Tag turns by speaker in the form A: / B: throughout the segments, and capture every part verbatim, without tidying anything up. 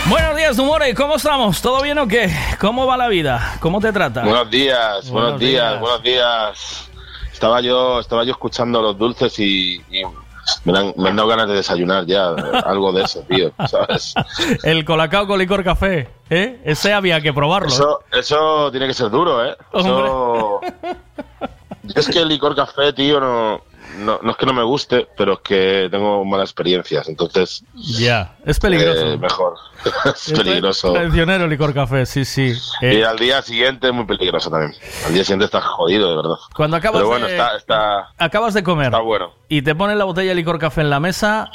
A: Buenos días, Dumore, ¿cómo estamos? ¿Todo bien o qué? ¿Cómo va la vida? ¿Cómo te trata?
B: Buenos días, buenos,
A: buenos
B: días,
A: días,
B: buenos días. Estaba yo, estaba yo escuchando los dulces y, y me, han, me han dado ganas de desayunar ya, algo de eso, tío, ¿sabes?
A: El colacao con licor café, ¿eh? Ese había que probarlo.
B: Eso, eso tiene que ser duro, ¿eh? Eso... Es que el licor café, tío, no, no, no es que no me guste, pero es que tengo malas experiencias, entonces...
A: Ya, es peligroso.
B: Eh, mejor, es peligroso.
A: Traicionero licor café, sí, sí.
B: Eh, y
A: Eh,
B: al día siguiente es muy peligroso también. Al día siguiente estás jodido, de verdad.
A: cuando acabas
B: Pero bueno,
A: de,
B: está, está,
A: acabas de comer
B: está bueno.
A: y te ponen la botella de licor café en la mesa,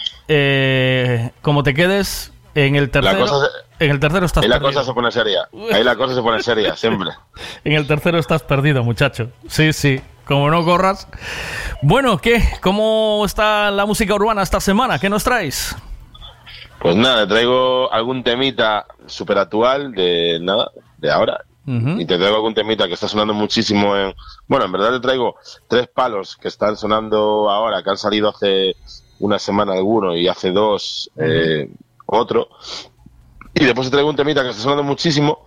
A: eh, como te quedes en el tercero...
B: La cosa se-
A: En el tercero estás
B: Ahí la
A: perdido.
B: cosa se pone seria. Ahí la cosa se pone seria, siempre.
A: En el tercero estás perdido, muchacho. Sí, sí. Como no corras. Bueno, ¿qué? ¿Cómo está la música urbana esta semana? ¿Qué nos traes?
B: Pues nada, traigo algún temita súper actual de nada, de ahora.
A: Ujú.
B: Y te traigo algún temita que está sonando muchísimo en... Bueno, en verdad te traigo tres palos que están sonando ahora, que han salido hace una semana alguno y hace dos eh, otro. Y después te traigo un temita que está sonando muchísimo,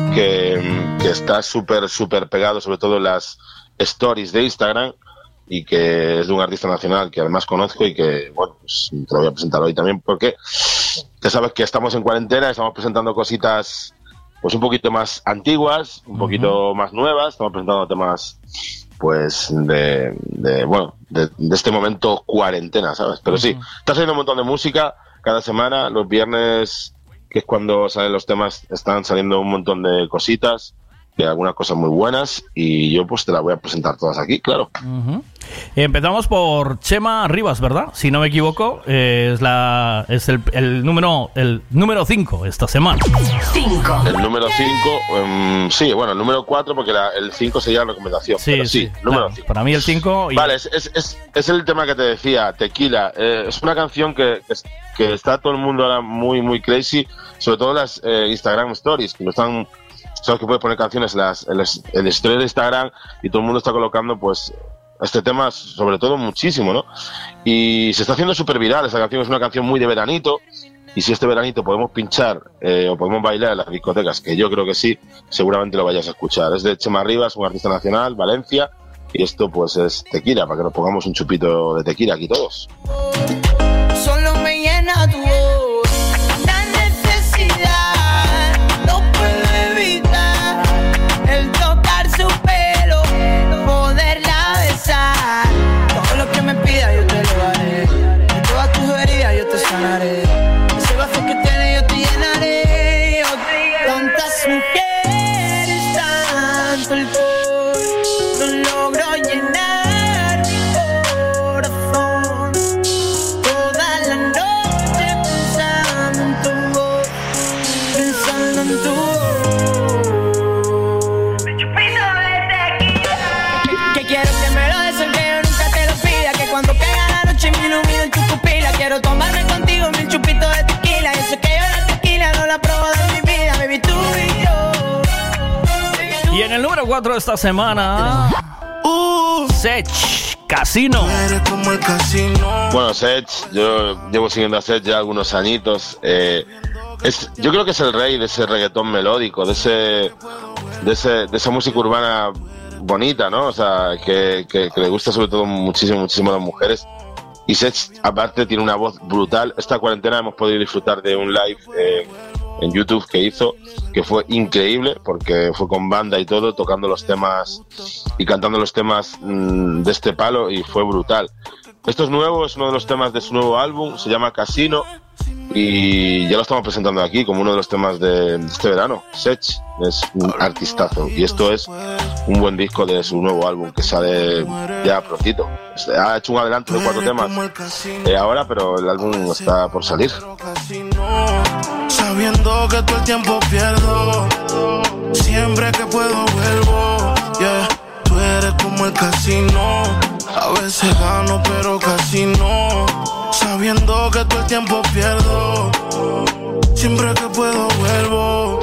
B: que, que está súper, súper pegado, sobre todo en las stories de Instagram, y que es de un artista nacional que además conozco y que, bueno, pues te lo voy a presentar hoy también porque ya sabes que estamos en cuarentena, estamos presentando cositas pues un poquito más antiguas, un poquito más nuevas, estamos presentando temas pues de, de bueno, de, de este momento cuarentena, ¿sabes? Pero sí, está saliendo un montón de música cada semana, los viernes, que es cuando salen los temas, están saliendo un montón de cositas, de algunas cosas muy buenas, y yo pues te las voy a presentar todas aquí, claro.
A: Ujú. Empezamos por Chema Rivas, ¿verdad? Si no me equivoco, eh, es la es el, el número el número cinco esta semana.
C: cinco.
B: El número cinco, um, sí, bueno, el número cuatro, porque la, el cinco sería la recomendación.
A: Sí,
B: pero
A: sí.
B: sí, número
A: Claro,
B: cinco.
A: para mí el cinco. Y...
B: Vale, es, es, es, es el tema que te decía, Tequila. Eh, es una canción que, que, que está todo el mundo ahora muy, muy crazy, sobre todo las eh, Instagram Stories, que lo están... Sabes que puedes poner canciones en las, en las, en las stories de Instagram y todo el mundo está colocando pues este tema, sobre todo muchísimo, ¿no? Y se está haciendo súper viral. Esa canción es una canción muy de veranito, y si este veranito podemos pinchar eh, o podemos bailar en las discotecas, que yo creo que sí, seguramente lo vayas a escuchar. Es de Chema Rivas, un artista nacional, Valencia, y esto pues es Tequila, para que nos pongamos un chupito de tequila aquí todos.
D: Solo me llena tu voz, la necesidad, no puedo evitar el tocar su pelo, poderla besar. Todo lo que me pida yo te lo haré, de todas tus heridas yo te sanaré. Ese vacío que tienes yo te llenaré. Yo te tantas mujeres, tanto alcohol, no logro llenar mi corazón. Toda la noche pensando en tu voz, pensando en tu voz. Que, que quiero que me lo des aunque yo nunca te lo pida. Que cuando caiga la noche me ilumino en tu pupila. Quiero tomarme contigo mil chupitos de tequila. Yo sé que yo la tequila no la pruebo de mi vida, baby, tú y yo.
A: Y en el número cuatro de esta semana, Sech, Casino.
E: Eres como el casino.
B: Bueno, Sech, yo llevo siguiendo a Sech ya algunos añitos. Eh, es, yo creo que es el rey de ese reggaetón melódico, de ese, de ese, de esa música urbana bonita, ¿no? O sea, que, que, que le gusta sobre todo muchísimo, muchísimo a las mujeres. Y Sech, aparte, tiene una voz brutal. Esta cuarentena hemos podido disfrutar de un live eh, en YouTube que hizo, que fue increíble, porque fue con banda y todo, tocando los temas y cantando los temas mmm, de este palo, y fue brutal. Esto es nuevo, es uno de los temas de su nuevo álbum, se llama Casino, y ya lo estamos presentando aquí como uno de los temas de este verano. Sech es un artistazo, y esto es un buen disco de su nuevo álbum que sale ya prontito. Ha hecho un adelanto de cuatro temas eh, ahora, pero el álbum está por salir.
E: Sabiendo que todo el tiempo pierdo, siempre que puedo vuelvo. Yeah, tú eres como el casino, a veces gano pero casi no. Sabiendo que todo el tiempo pierdo, siempre que puedo vuelvo.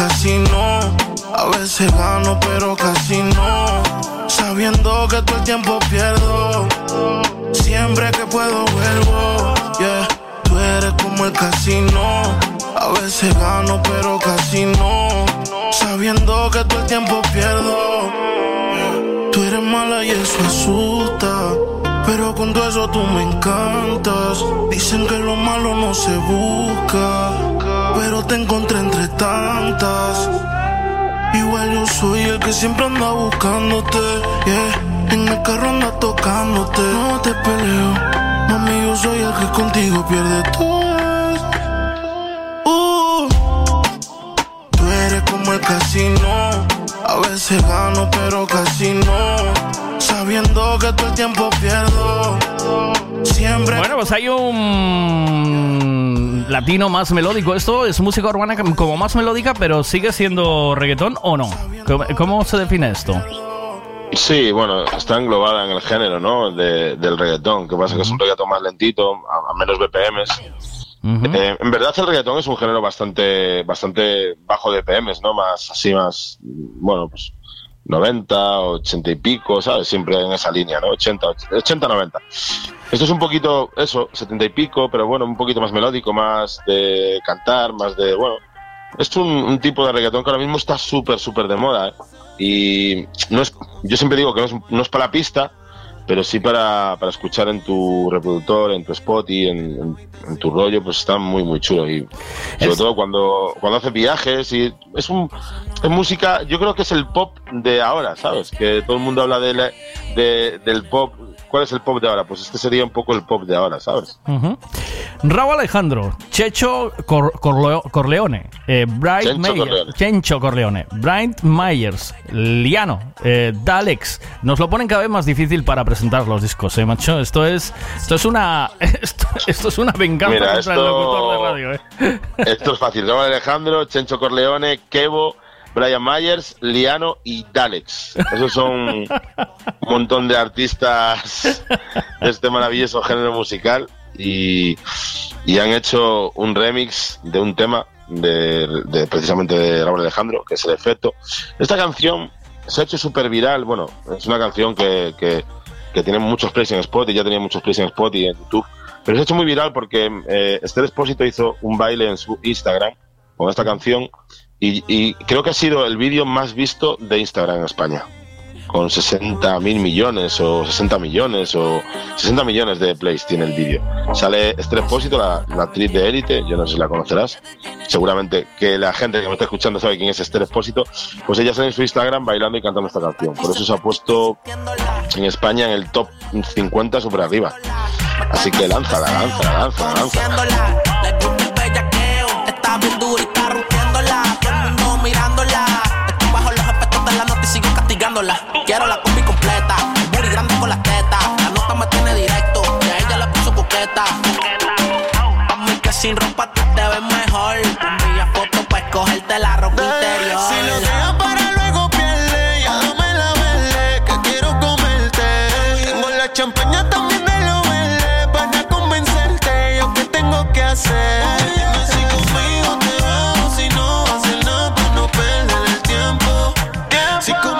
E: casi no. A veces gano, pero casi no. Sabiendo que todo el tiempo pierdo. Siempre que puedo vuelvo. Yeah, tú eres como el casino. A veces gano, pero casi no. Sabiendo que todo el tiempo pierdo. Yeah, tú eres mala y eso asusta. Pero con todo eso tú me encantas. Dicen que lo malo no se busca, pero te encontré entre tantas. Igual yo soy el que siempre anda buscándote, yeah. En el carro anda tocándote. No te peleo, mami, yo soy el que contigo pierde todo. Uh, tú eres como el casino. A veces gano, pero casi no. Sabiendo que todo el tiempo pierdo. Siempre.
A: Bueno, pues hay un latino más melódico. Esto es música urbana como más melódica, pero ¿sigue siendo reggaetón o no? ¿Cómo, cómo se define esto?
B: Sí, bueno, está englobada en el género, ¿no? De, del reggaetón. Que pasa uh-huh. que es un reggaetón más lentito, a, a menos B P Ms. Uh-huh. Eh, en verdad el reggaetón es un género bastante bastante bajo de B P Ms, ¿no? Más así, más, bueno, pues noventa, ochenta y pico, ¿sabes? Siempre en esa línea, ¿no? ochenta, noventa. Esto es un poquito, eso, setenta y pico, pero bueno, un poquito más melódico, más de cantar, más de, bueno... Es un, un tipo de reggaetón que ahora mismo está súper, súper de moda, ¿eh? Y no es, yo siempre digo que no es, no es para la pista, pero sí para, para escuchar en tu reproductor, en tu Spotify, en, en, en tu rollo, pues está muy, muy chulo. Y sobre es... todo cuando, cuando haces viajes, y es un es música, yo creo que es el pop de ahora, ¿sabes? Que todo el mundo habla de, la, de del pop. ¿Cuál es el pop de ahora? Pues este sería un poco el pop de ahora, ¿sabes?
A: Uh-huh. Raúl Alejandro, Checho Cor- Corleo- Corleone, eh, Bright
B: Chencho
A: Myers,
B: Corleone.
A: Chencho Corleone, Bright Myers, Liano, eh, Dalex. Nos lo ponen cada vez más difícil para presentar los discos, ¿eh, macho? Esto es, esto es una, esto, esto es una venganza
B: Mira,
A: contra
B: esto,
A: el locutor de radio, ¿eh?
B: Esto es fácil. Raúl Alejandro, Chencho Corleone, Kevo, Brian Myers, Liano y Dalex. Esos son un montón de artistas de este maravilloso género musical y, y han hecho un remix de un tema de, de precisamente de Raúl Alejandro, que es El Efecto. Esta canción se ha hecho súper viral. Bueno, es una canción que, que, que tiene muchos plays en Spotify, ya tenía muchos plays en Spotify y en YouTube, pero se ha hecho muy viral porque eh, Esther Expósito hizo un baile en su Instagram con esta canción. Y, y creo que ha sido el vídeo más visto de Instagram en España, con sesenta mil millones o sesenta millones o sesenta millones de plays tiene el vídeo. Sale Esther Expósito, la, la actriz de Élite, yo no sé si la conocerás, seguramente que la gente que me está escuchando sabe quién es Esther Expósito. Pues ella sale en su Instagram bailando y cantando esta canción, por eso se ha puesto en España en el top cincuenta súper arriba. Así que lánzala, lánzala, lánzala, lánzala.
C: Quiero la combi completa, el booty grande con las tetas. La nota me tiene directo, y a ella le puso coqueta. A mí que sin ropa tú te ves mejor. Envía fotos pa' escogerte la ropa interior.
E: Si lo dejas para luego pierde, ya dame la verde, que quiero comerte. Tengo la champaña también de lo verde, para convencerte, yo qué tengo que hacer. Dime si conmigo te vas, si no haces nada para no perder el tiempo. Si como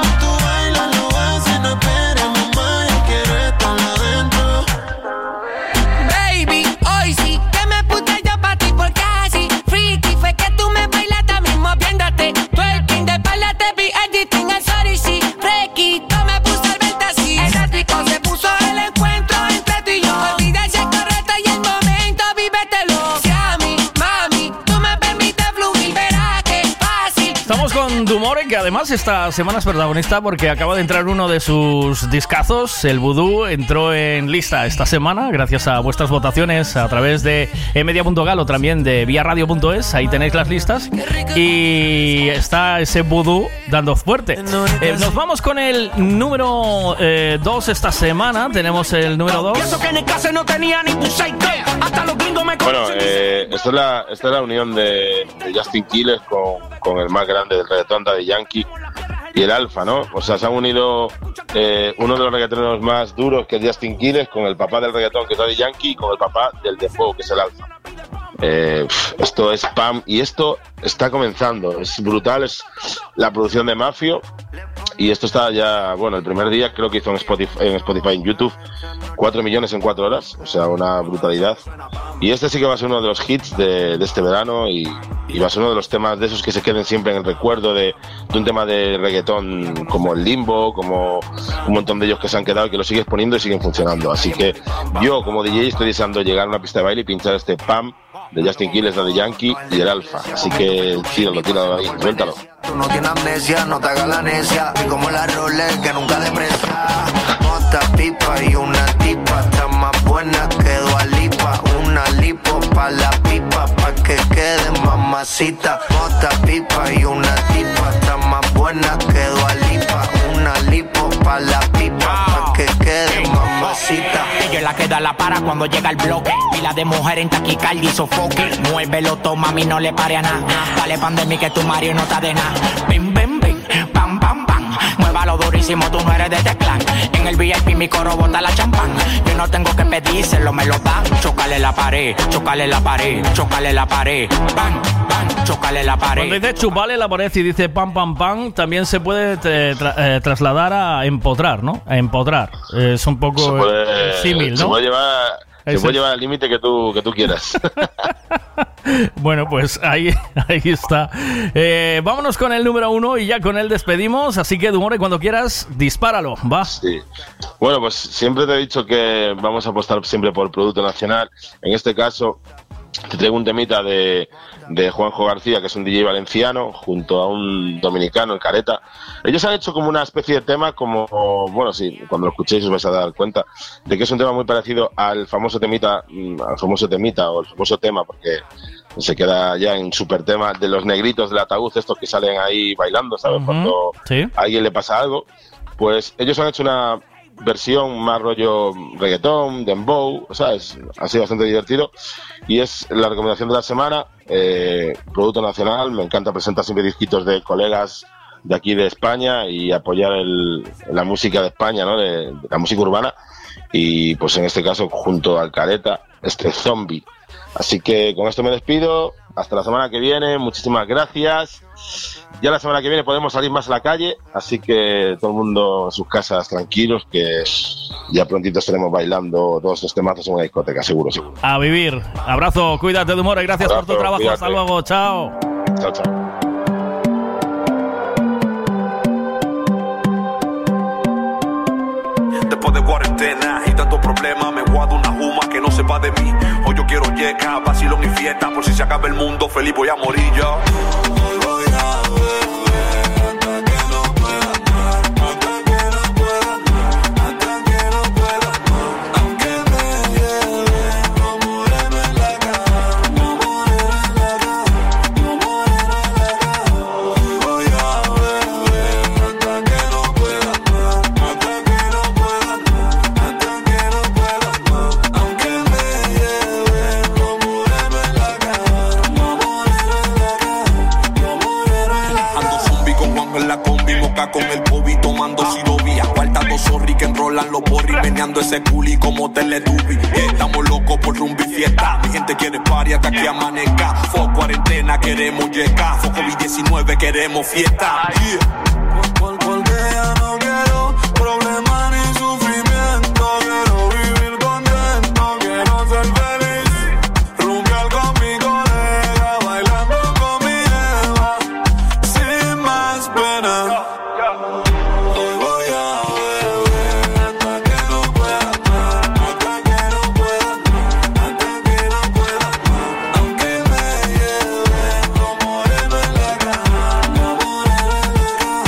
A: Dumore, que además esta semana es protagonista porque acaba de entrar uno de sus discazos, el Vudú, entró en lista esta semana gracias a vuestras votaciones a través de emedia punto gal o también de vía radio punto es, ahí tenéis las listas y está ese Vudú dando fuerte. Eh, nos vamos con el número dos eh, esta semana, tenemos el número dos.
B: Bueno, eh, esta, es la, esta es la unión de, de Justin Quiles con, con el más grande del reggaetón, Daddy Yankee, y el Alfa, ¿no? O sea, se han unido eh, uno de los reggaetoneros más duros, que es Justin Quiles, con el papá del reggaetón, que es Daddy Yankee, y con el papá del dembow, que es el Alfa. Eh, esto es Pam y esto está comenzando, es brutal, es la producción de Mafio y esto está ya, bueno, el primer día creo que hizo en Spotify, en Spotify, en YouTube, cuatro millones en cuatro horas, o sea, una brutalidad. Y este sí que va a ser uno de los hits de, de este verano y, y va a ser uno de los temas de esos que se queden siempre en el recuerdo de, de un tema de reggaetón como el Limbo, como un montón de ellos que se han quedado y que lo sigues poniendo y siguen funcionando. Así que yo como D J estoy deseando llegar a una pista de baile y pinchar este Pam de Justin Quiles, de Yankee y el Alfa. Así que tíralo, tíralo ahí, suéltalo.
F: Tú no tienes amnesia, no te hagas la necia. Y como la Rolex que nunca deprecia. Otra pipa y una tipa, está más buena que Dua Lipa. Una lipo pa' la pipa, pa' que quede mamacita. Otra pipa y una tipa, está más buena que Dua Lipa. Una lipo pa' la pipa, pa' que quede mamacita.
G: Ella es la que da la para cuando llega el bloque. Pila de mujer en taquicardia y sofoque. Muévelo, toma, mami, no le pare a nada. Dale pandemia que tu Mario no está de nada. Bim, bim, bim, pam, pam, pam. Muévalo durísimo, tú no eres de este clan. En el V I P mi coro bota la champán. Yo no tengo que pedírselo, me lo dan. Chócale la pared, chócale la pared, chócale la pared. Bam, bam, chócale la pared.
A: Cuando dice chupale la pared y dice pam, pam, pam, también se puede tra- eh, trasladar a empotrar, ¿no? A empotrar. Eh, es un poco
B: se puede,
A: símil, ¿no?
B: Se puede llevar... Se
A: Eso.
B: puede llevar al límite que tú, que tú quieras.
A: Bueno, pues ahí, ahí está. Eh, vámonos con el número uno y ya con él despedimos. Así que, Dumore, cuando quieras, dispáralo, va.
B: Sí. Bueno, pues siempre te he dicho que vamos a apostar siempre por producto nacional. En este caso, te traigo un temita de, de Juanjo García, que es un D J valenciano, junto a un dominicano, el Careta. Ellos han hecho como una especie de tema, como, bueno, sí, cuando lo escuchéis os vais a dar cuenta, de que es un tema muy parecido al famoso temita, al famoso temita o el famoso tema, porque se queda ya en super tema de los negritos del ataúd, estos que salen ahí bailando, ¿sabes? Uh-huh. Cuando
A: ¿sí?
B: a alguien le pasa algo, pues ellos han hecho una versión más rollo reggaetón, dembow, ¿sabes? Ha sido bastante divertido y es la recomendación de la semana. Eh, producto nacional, me encanta presentar siempre disquitos de colegas de aquí de España y apoyar el, la música de España, ¿no? De, de la música urbana y pues en este caso junto al Careta, este Zombie. Así que con esto me despido, hasta la semana que viene, muchísimas gracias. Ya la semana que viene podemos salir más a la calle, así que todo el mundo en sus casas tranquilos, que ya prontito estaremos bailando todos los temazos en una discoteca, seguro, seguro.
A: A vivir. Abrazo, cuídate, Dumore, gracias Abrazo, por tu trabajo, cuídate. Hasta luego, chao.
B: Chao, chao.
H: Después de cuarentena y tantos problemas, me guardo una juma que no sepa de mí. Hoy yo quiero yeca, vacilón y fiesta, por si se acaba el mundo, feliz voy a morir yo. Voy a beber hasta que no pueda más, hasta que no pueda más, hasta que no pueda más. Aunque me lleve, no moreno en la cara, no moreno en la cara, no moreno en la cara. Voy a beber hasta que no pueda más, hasta que no pueda más, hasta que no pueda más. Aunque me lleve, no moreno en la cara, no moreno en la cara, no moreno en la cara. Ando zombie con Juan en la combi, moca con el Bobby tomando sirovia. Cuarta dos sorry que enrolan los borris, meneando ese culi como Teletubby. Estamos locos por rumbi fiesta, mi gente quiere party hasta que amanezca. Fo cuarentena, queremos yeca, fo COVID diecinueve, queremos fiesta. Yeah. Por, porque ya no quiero problemas ni sufrimiento, quiero vivir contento, quiero ser feliz. Rumbear con mi colega, bailando con mi Eva, sin más pena. Hoy voy a beber hasta que no pueda más, hasta que no pueda más, hasta que no pueda más. Aunque me lleve, no moreno en la cara, no moreno en la cara,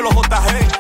H: dímelo J G.